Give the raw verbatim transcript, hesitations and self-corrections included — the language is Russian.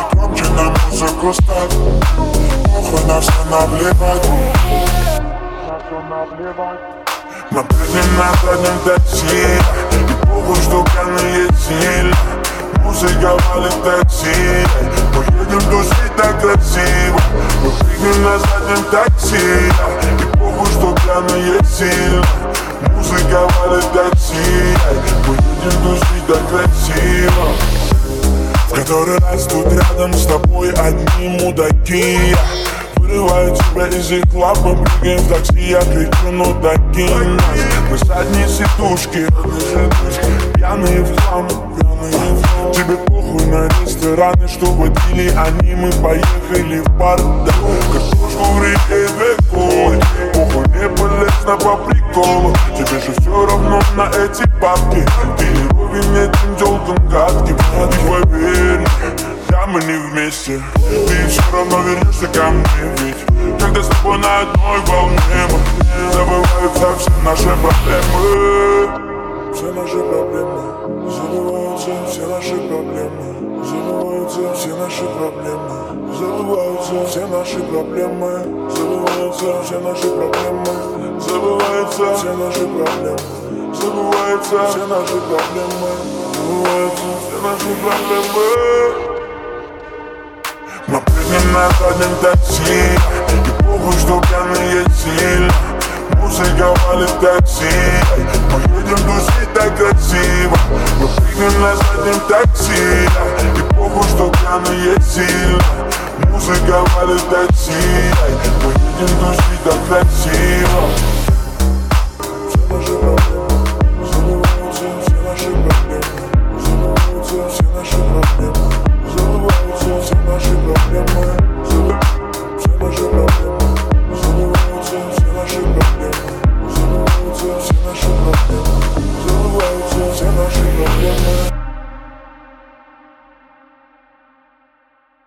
громче на музыку ставь. Похуй, на все наплевать. На все наплевать. Мы прыгнем на заднем такси. И похуй, что пьяные сильно. Музыка валит такси. Мы едем тусить так красиво. Мы прыгнем на заднем такси. И похуй, что пьяные сильно. Музыка валит такси. Мы едем тусить так красиво. В который раз тут рядом с тобой одни мудаки. Вырываю тебя из их лап, мы прыгаем в такси, я кричу, ну докинь нас. Мы задние сидушки, пьяные в хлам. Тебе похуй на рестораны, что водили они, мы поехали в бар. Да, картошку в реке векой, похуй не полезно по приколу. Тебе же все равно на эти бабки. Ты ровен этим тёлкам гадким. Ты поверь, да мы не вместе. Ты все равно вернешься ко мне, ведь когда с тобой на одной волне мы забываются все наши проблемы. Все наши проблемы, забываются все наши проблемы. Забываются все наши проблемы. Забываются все наши проблемы. Забываются все наши проблемы. Забываются все наши проблемы. Забываются все наши проблемы. Забываются все наши проблемы. Мы прыгнем на заднем такси. И похуй, что пьяные сильно. Музыка валит такси. Мы едем тусить так красиво. Мы прыгнем на заднем такси. И похуй, что пьяные сильно. Музыка валит такси. Мы едем тусить так красиво.